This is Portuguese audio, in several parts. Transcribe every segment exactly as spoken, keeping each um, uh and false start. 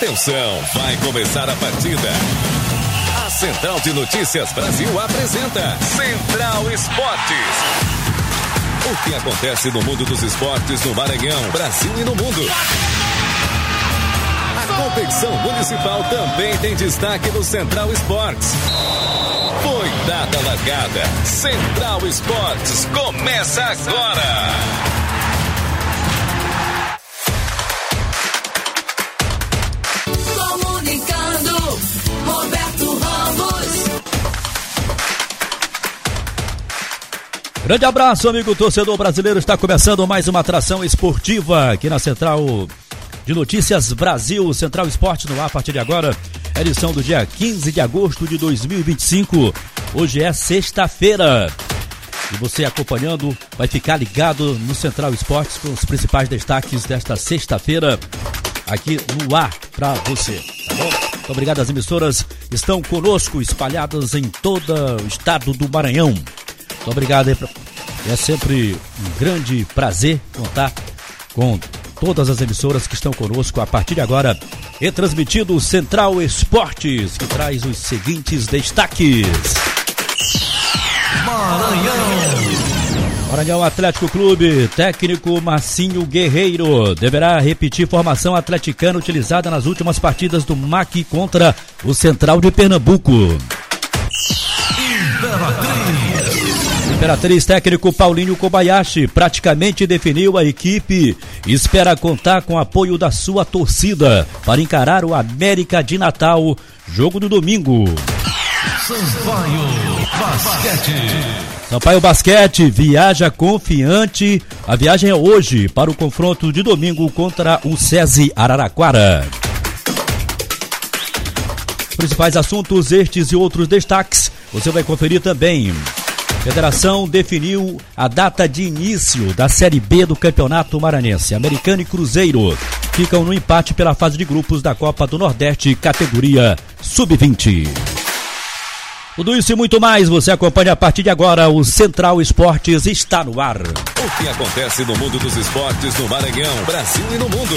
Atenção, vai começar a partida. A Central de Notícias Brasil apresenta Central Esportes. O que acontece no mundo dos esportes no Maranhão, Brasil e no mundo. A competição municipal também tem destaque no Central Esportes. Foi dada a largada. Central Esportes começa agora. Comunicando, Roberto Ramos. Grande abraço, amigo torcedor brasileiro. Está começando mais uma atração esportiva aqui na Central de Notícias Brasil. Central Esporte no ar a partir de agora. Edição do dia quinze de agosto de dois mil e vinte e cinco. Hoje é sexta-feira. E você acompanhando vai ficar ligado no Central Esportes com os principais destaques desta sexta-feira aqui no ar para você, tá bom? Muito obrigado às emissoras que estão conosco, espalhadas em todo o estado do Maranhão. Muito obrigado aí. Pra... É sempre um grande prazer contar com todas as emissoras que estão conosco a partir de agora. E transmitido o Central Esportes, que traz os seguintes destaques. Maranhão. Maranhão Atlético Clube, técnico Marcinho Guerreiro deverá repetir formação atleticana utilizada nas últimas partidas do M A C contra o Central de Pernambuco. Imperatriz. Imperatriz, técnico Paulinho Kobayashi praticamente definiu a equipe e espera contar com o apoio da sua torcida para encarar o América de Natal, jogo do domingo. Sampaio Basquete. Sampaio Basquete viaja confiante. A viagem é hoje para o confronto de domingo contra o SESI Araraquara. Principais assuntos, estes e outros destaques, você vai conferir também. Federação definiu a data de início da Série B do Campeonato Maranhense. Americano e Cruzeiro ficam no empate pela fase de grupos da Copa do Nordeste, categoria sub vinte. Tudo isso e muito mais você acompanha a partir de agora. O Central Esportes está no ar. O que acontece no mundo dos esportes no Maranhão, Brasil e no mundo.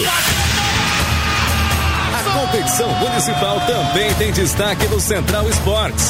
A competição municipal também tem destaque no Central Esportes.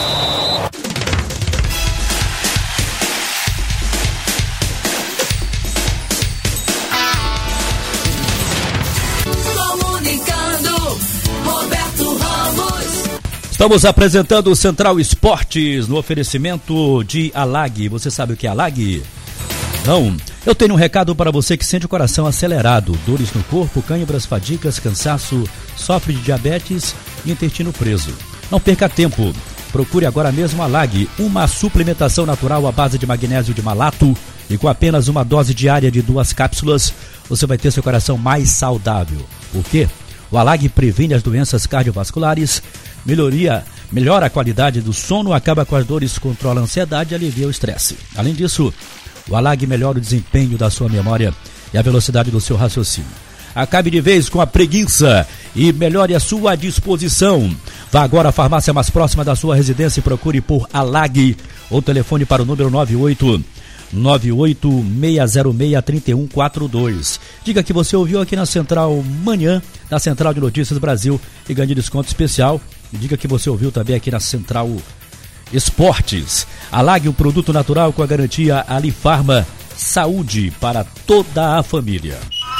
Estamos apresentando o Central Esportes no oferecimento de Alag. Você sabe o que é Alag? Não. Eu tenho um recado para você que sente o coração acelerado, dores no corpo, câimbras, fadigas, cansaço, sofre de diabetes e intestino preso. Não perca tempo. Procure agora mesmo a Alag, uma suplementação natural à base de magnésio de malato e com apenas uma dose diária de duas cápsulas, você vai ter seu coração mais saudável. Por quê? O Alag previne as doenças cardiovasculares, melhoria, melhora a qualidade do sono, acaba com as dores, controla a ansiedade e alivia o estresse. Além disso, o Alag melhora o desempenho da sua memória e a velocidade do seu raciocínio. Acabe de vez com a preguiça e melhore a sua disposição. Vá agora à farmácia mais próxima da sua residência e procure por Alag ou telefone para o número nove oito nove oito seis zero seis três um quatro dois. Diga que você ouviu aqui na Central Manhã, na Central de Notícias Brasil, e ganhe desconto especial. E diga que você ouviu também aqui na Central Esportes. Alag, um produto natural com a garantia Alifarma, saúde para toda a família.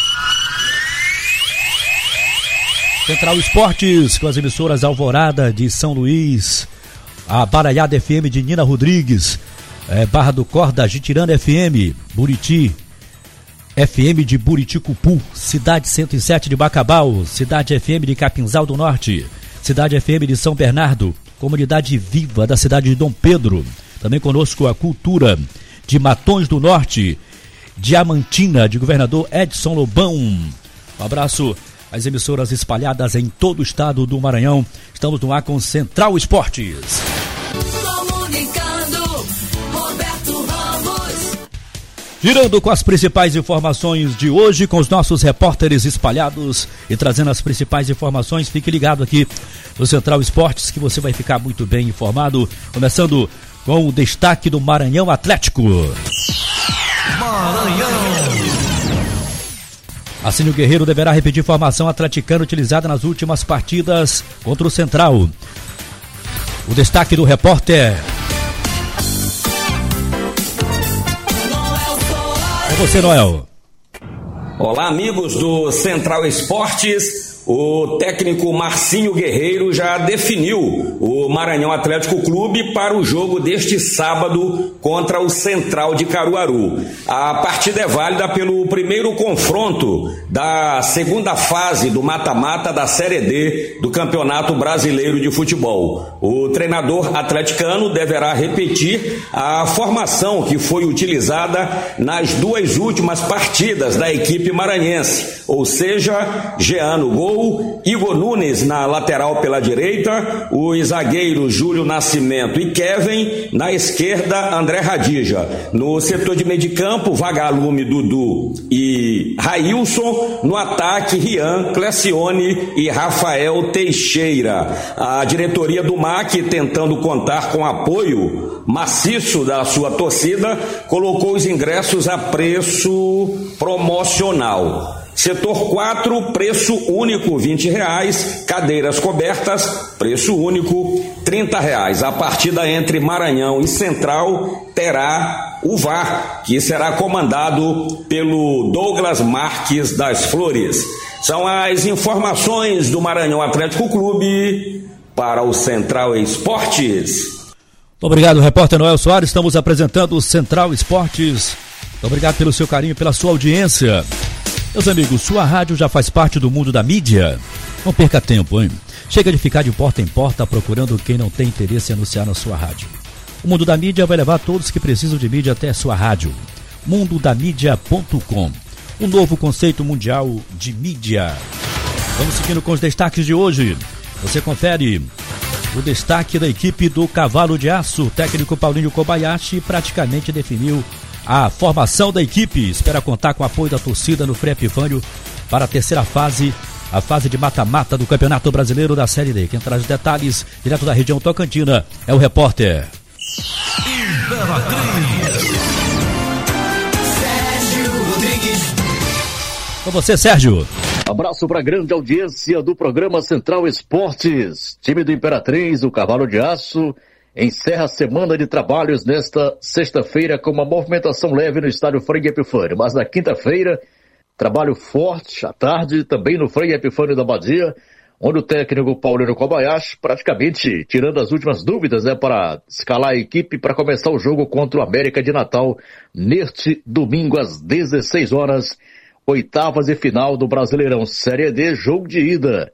Central Esportes, com as emissoras Alvorada de São Luís, a Baraiada F M de Nina Rodrigues, é, Barra do Corda, Jitirana F M, Buriti, F M de Buriticupu, Cidade cento e sete de Bacabal, Cidade F M de Capinzal do Norte, Cidade F M de São Bernardo, Comunidade Viva da cidade de Dom Pedro. Também conosco a Cultura de Matões do Norte, Diamantina de Governador Edson Lobão. Um abraço às emissoras espalhadas em todo o estado do Maranhão. Estamos no ar com Central Esportes. Comunicando, Roberto Ramos. Girando com as principais informações de hoje, com os nossos repórteres espalhados e trazendo as principais informações. Fique ligado aqui no Central Esportes que você vai ficar muito bem informado. Começando com o destaque do Maranhão Atlético. Maranhão. Assim, o Guerreiro deverá repetir formação atleticana utilizada nas últimas partidas contra o Central. O destaque do repórter. É você, Noel. Olá, amigos do Central Esportes. O técnico Marcinho Guerreiro já definiu o Maranhão Atlético Clube para o jogo deste sábado contra o Central de Caruaru. A partida é válida pelo primeiro confronto da segunda fase do mata-mata da Série D do Campeonato Brasileiro de Futebol. O treinador atleticano deverá repetir a formação que foi utilizada nas duas últimas partidas da equipe maranhense, ou seja, Jean no gol, Igor Nunes na lateral pela direita, os zagueiros Júlio Nascimento e Kevin, na esquerda André Radija. No setor de meio de campo, Vagalume, Dudu e Railson, no ataque Rian, Clecione e Rafael Teixeira. A diretoria do M A C, tentando contar com apoio maciço da sua torcida, colocou os ingressos a preço promocional. Setor quatro, preço único vinte reais, cadeiras cobertas, preço único trinta reais. A partida entre Maranhão e Central terá o V A R, que será comandado pelo Douglas Marques das Flores. São as informações do Maranhão Atlético Clube para o Central Esportes. Muito obrigado, repórter Noel Soares. Estamos apresentando o Central Esportes. Muito obrigado pelo seu carinho, pela sua audiência. Meus amigos, sua rádio já faz parte do mundo da mídia? Não perca tempo, hein? Chega de ficar de porta em porta procurando quem não tem interesse em anunciar na sua rádio. O mundo da mídia vai levar todos que precisam de mídia até a sua rádio. mundo da mídia ponto com, um novo conceito mundial de mídia. Vamos seguindo com os destaques de hoje. Você confere o destaque da equipe do Cavalo de Aço. O técnico Paulinho Kobayashi praticamente definiu a formação da equipe. Espera contar com o apoio da torcida no Frei Epifânio para a terceira fase, a fase de mata-mata do Campeonato Brasileiro da Série D. Quem traz os detalhes, direto da região Tocantina, é o repórter Sérgio Rodrigues. Com você, Sérgio. Abraço para a grande audiência do programa Central Esportes. Time do Imperatriz, o Cavalo de Aço, encerra a semana de trabalhos nesta sexta-feira com uma movimentação leve no estádio Frei Epifânio. Mas na quinta-feira, trabalho forte à tarde também no Frei Epifânio da Badia, onde o técnico Paulinho Kobayashi, praticamente tirando as últimas dúvidas, né, para escalar a equipe para começar o jogo contra o América de Natal neste domingo às dezesseis horas, oitavas e final do Brasileirão Série D, jogo de ida.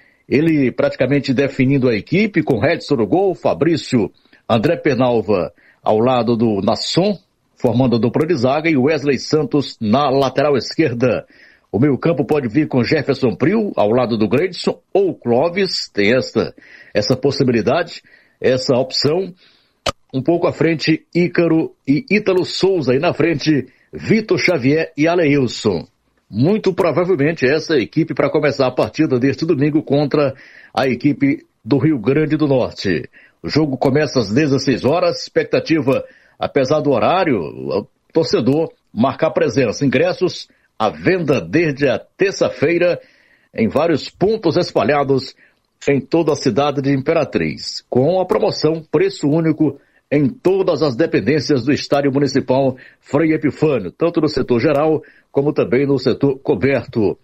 Ele praticamente definindo a equipe com Redson no gol, Fabrício, André Penalva ao lado do Nasson, formando a dupla de zaga, e Wesley Santos na lateral esquerda. O meio campo pode vir com Jefferson Prio ao lado do Gleidson ou Clóvis, tem essa, essa possibilidade, essa opção. Um pouco à frente, Ícaro e Ítalo Souza, e na frente, Vitor Xavier e Aleilson. Muito provavelmente essa equipe para começar a partida deste domingo contra a equipe do Rio Grande do Norte. O jogo começa às dezesseis horas, expectativa, apesar do horário, o torcedor marcar presença. Ingressos à venda desde a terça-feira em vários pontos espalhados em toda a cidade de Imperatriz, com a promoção preço único em todas as dependências do Estádio Municipal Frei Epifânio, tanto no setor geral como também no setor coberto.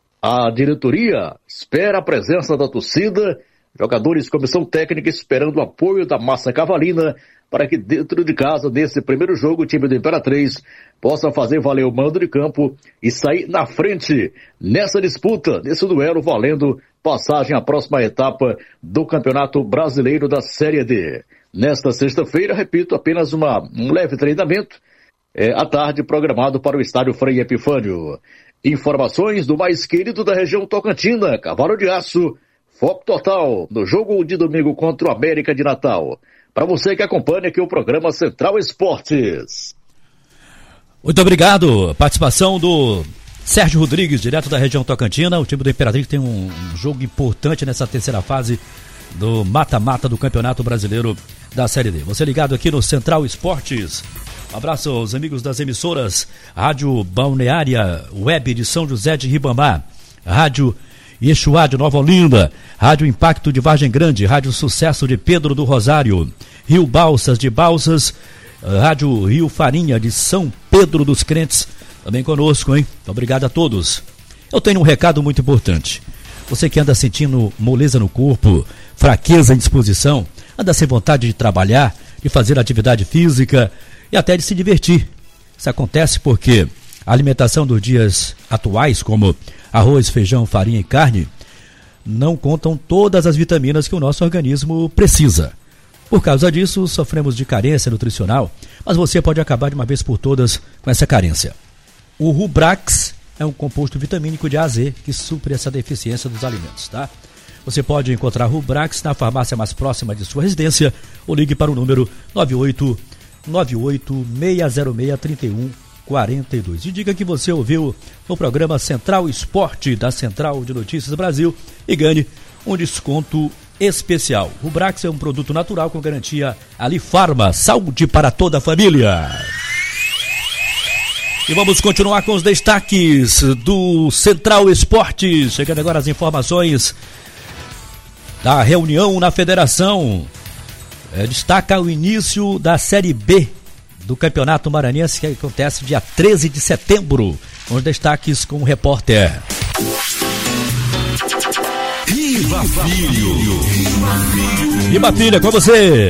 A diretoria espera a presença da torcida, jogadores, comissão técnica esperando o apoio da massa cavalina para que dentro de casa, nesse primeiro jogo, o time do Imperatriz possa fazer valer o mando de campo e sair na frente nessa disputa, nesse duelo, valendo passagem à próxima etapa do Campeonato Brasileiro da Série D. Nesta sexta-feira, repito, apenas uma, um leve treinamento é, à tarde programado para o estádio Frei Epifânio. Informações do mais querido da região Tocantina, Cavalo de Aço, foco total no jogo de domingo contra o América de Natal. Para você que acompanha aqui o programa Central Esportes. Muito obrigado. Participação do Sérgio Rodrigues, direto da região Tocantina. O time do Imperatriz tem um, um jogo importante nessa terceira fase do mata-mata do Campeonato Brasileiro da Série D. Você ligado aqui no Central Esportes. Um abraço aos amigos das emissoras Rádio Balneária Web de São José de Ribamar, Rádio Ixuá de Nova Olinda, Rádio Impacto de Vargem Grande, Rádio Sucesso de Pedro do Rosário, Rio Balsas de Balsas, Rádio Rio Farinha de São Pedro dos Crentes, também conosco, hein? Obrigado a todos. Eu tenho um recado muito importante. Você que anda sentindo moleza no corpo, fraqueza em disposição, anda sem vontade de trabalhar, de fazer atividade física e até de se divertir. Isso acontece porque a alimentação dos dias atuais, como arroz, feijão, farinha e carne, não contam todas as vitaminas que o nosso organismo precisa. Por causa disso, sofremos de carência nutricional, mas você pode acabar de uma vez por todas com essa carência. O Rubrax é um composto vitamínico de A a Z que supre essa deficiência dos alimentos, tá? Você pode encontrar Rubrax na farmácia mais próxima de sua residência ou ligue para o número nove oito nove oito seis zero seis três um quatro dois. E diga que você ouviu no programa Central Esporte da Central de Notícias Brasil e ganhe um desconto especial. Rubrax é um produto natural com garantia Alifarma, saúde para toda a família. E vamos continuar com os destaques do Central Esportes. Chegando agora as informações da reunião na federação. É, destaca o início da Série B do Campeonato Maranhense, que acontece dia treze de setembro. Com os destaques com o repórter Riba Filho. Riba Filho, é com você.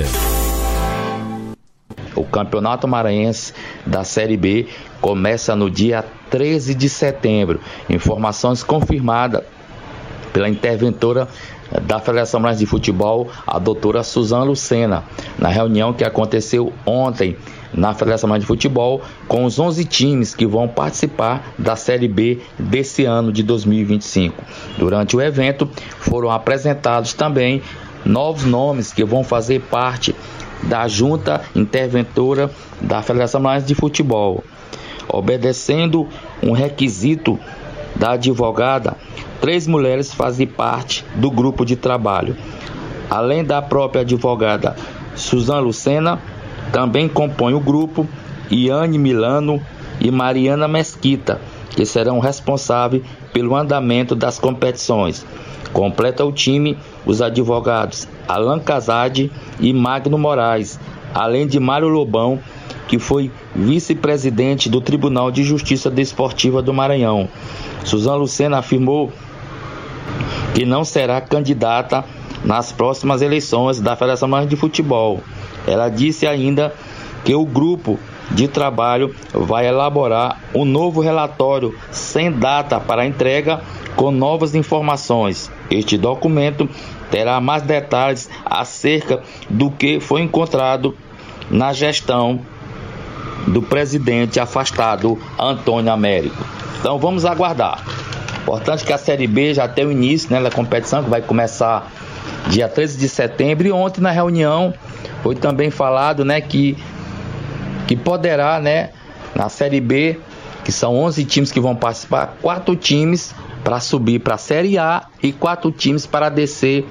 O Campeonato Maranhense da Série B começa no dia treze de setembro. Informações confirmadas pela interventora da Federação Maranhense de Futebol, a doutora Suzana Lucena, na reunião que aconteceu ontem na Federação Maranhense de Futebol, com os onze times que vão participar da Série B desse ano de dois mil e vinte e cinco. Durante o evento foram apresentados também novos nomes que vão fazer parte da junta interventora da Federação Maranhense de Futebol. Obedecendo um requisito da advogada, três mulheres fazem parte do grupo de trabalho. Além da própria advogada Suzana Lucena, também compõe o grupo Iane Milano e Mariana Mesquita, que serão responsáveis pelo andamento das competições. Completa o time os advogados Alan Casade e Magno Moraes, além de Mário Lobão, que foi vice-presidente do Tribunal de Justiça Desportiva do Maranhão. Suzana Lucena afirmou que não será candidata nas próximas eleições da Federação Maranhense de Futebol. Ela disse ainda que o grupo de trabalho vai elaborar um novo relatório sem data para entrega com novas informações. Este documento terá mais detalhes acerca do que foi encontrado na gestão do presidente afastado Antônio Américo. Então vamos aguardar. Importante que a Série B já tem o início, né, da competição, que vai começar dia treze de setembro. E ontem na reunião foi também falado, né, que, que poderá, né, na Série B, que são onze times que vão participar, quatro times para subir para a Série A e quatro times para descer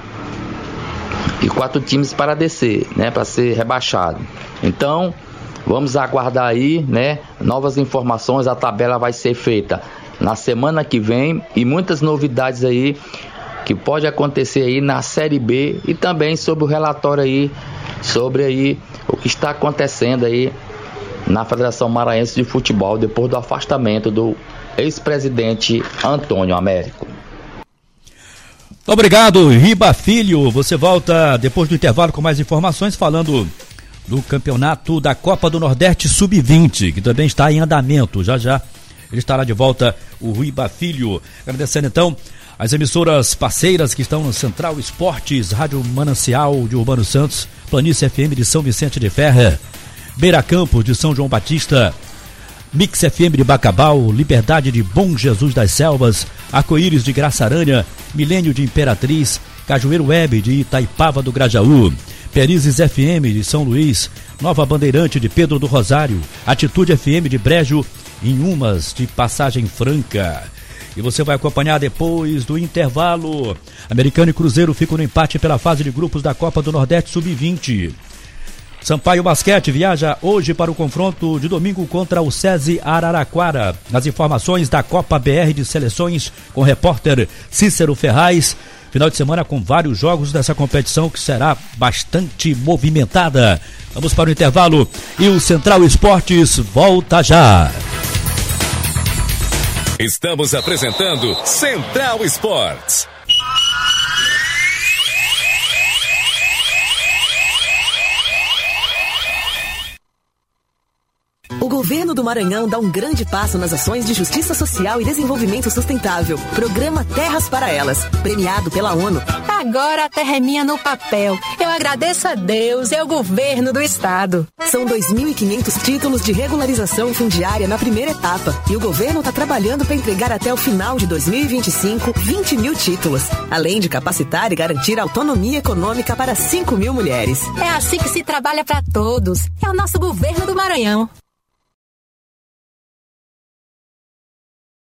e quatro times para descer, né, para ser rebaixado. Então vamos aguardar aí, né, novas informações. A tabela vai ser feita na semana que vem e muitas novidades aí que pode acontecer aí na Série B e também sobre o relatório aí, sobre aí o que está acontecendo aí na Federação Maranhense de Futebol depois do afastamento do ex-presidente Antônio Américo. Obrigado, Riba Filho. Você volta depois do intervalo com mais informações falando do campeonato da Copa do Nordeste sub vinte, que também está em andamento. Já já ele estará de volta, o Riba Filho. Agradecendo então as emissoras parceiras que estão no Central Esportes, Rádio Manancial de Urbano Santos, Planície F M de São Vicente de Ferrer, Beira Campos de São João Batista, Mix F M de Bacabal, Liberdade de Bom Jesus das Selvas, Arco-Íris de Graça Aranha, Milênio de Imperatriz, Cajueiro Web de Itaipava do Grajaú, Perizes F M de São Luís, Nova Bandeirante de Pedro do Rosário, Atitude F M de Brejo, Inhumas de Passagem Franca. E você vai acompanhar depois do intervalo. Americano e Cruzeiro ficam no empate pela fase de grupos da Copa do Nordeste sub vinte. Sampaio Basquete viaja hoje para o confronto de domingo contra o SESI Araraquara. As informações da Copa B R de Seleções com o repórter Cícero Ferraz. Final de semana com vários jogos dessa competição que será bastante movimentada. Vamos para o intervalo e o Central Esportes volta já. Estamos apresentando Central Esportes. O governo do Maranhão dá um grande passo nas ações de justiça social e desenvolvimento sustentável. Programa Terras para Elas, premiado pela ONU. Agora a terra é minha no papel. Eu agradeço a Deus e ao governo do estado. São dois mil e quinhentos títulos de regularização fundiária na primeira etapa. E o governo está trabalhando para entregar até o final de dois mil e vinte e cinco vinte mil títulos. Além de capacitar e garantir autonomia econômica para cinco mil mulheres. É assim que se trabalha para todos. É o nosso governo do Maranhão.